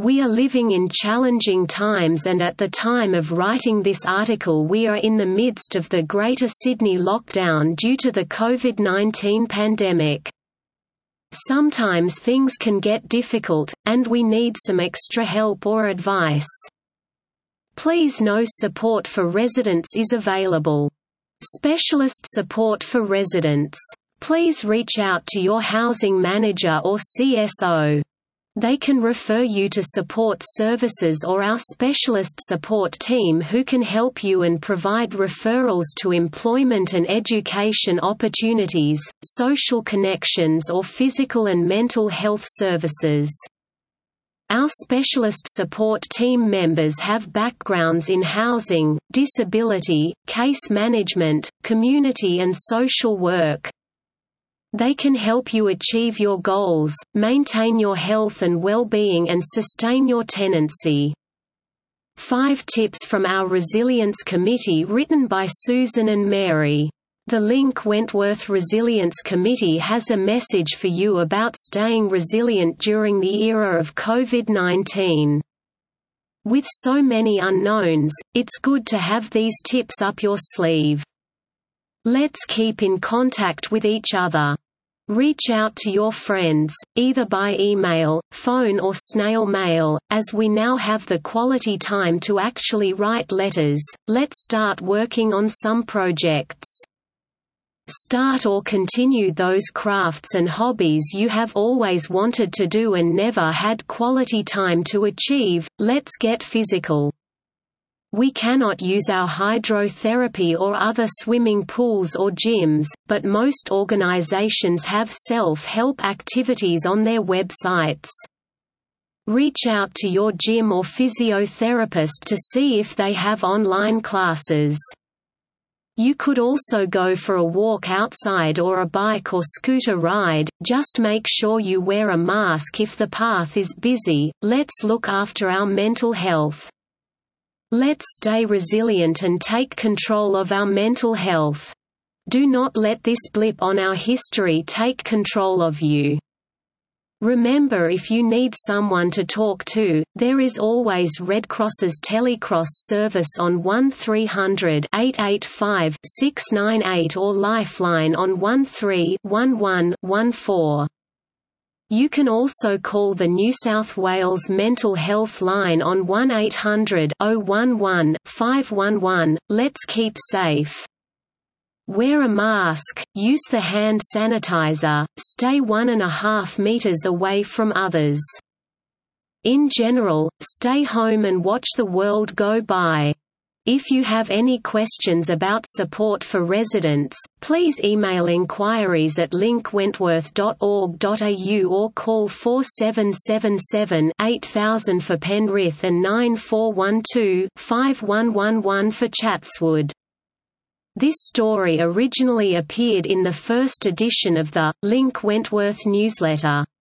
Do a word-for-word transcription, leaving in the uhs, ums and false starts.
We are living in challenging times, and at the time of writing this article we are in the midst of the Greater Sydney lockdown due to the COVID nineteen pandemic. Sometimes things can get difficult, and we need some extra help or advice. Please know support for residents is available. Specialist support for residents. Please reach out to your housing manager or C S O. They can refer you to support services or our specialist support team who can help you and provide referrals to employment and education opportunities, social connections or physical and mental health services. Our specialist support team members have backgrounds in housing, disability, case management, community and social work. They can help you achieve your goals, maintain your health and well-being and sustain your tenancy. Five tips from our Resilience Committee written by Susan and Mary. The Link Wentworth Resilience Committee has a message for you about staying resilient during the era of COVID nineteen. With so many unknowns, it's good to have these tips up your sleeve. Let's keep in contact with each other. Reach out to your friends, either by email, phone or snail mail. As we now have the quality time to actually write letters, let's start working on some projects. Start or continue those crafts and hobbies you have always wanted to do and never had quality time to achieve. Let's get physical. We cannot use our hydrotherapy or other swimming pools or gyms, but most organizations have self-help activities on their websites. Reach out to your gym or physiotherapist to see if they have online classes. You could also go for a walk outside or a bike or scooter ride. Just make sure you wear a mask if the path is busy. Let's look after our mental health. Let's stay resilient and take control of our mental health. Do not let this blip on our history take control of you. Remember, if you need someone to talk to, there is always Red Cross's Telecross service on one three hundred, eight eight five, six nine eight or Lifeline on one three one one one four. You can also call the New South Wales Mental Health Line on one eight hundred, oh one one, five one one. Let's keep safe. Wear a mask, use the hand sanitizer, stay one and a half meters away from others. In general, stay home and watch the world go by. If you have any questions about support for residents, please email inquiries at link wentworth dot org dot a u or call four seven seven seven, eight thousand for Penrith and nine four one two, five one one one for Chatswood. This story originally appeared in the first edition of the Link Wentworth newsletter.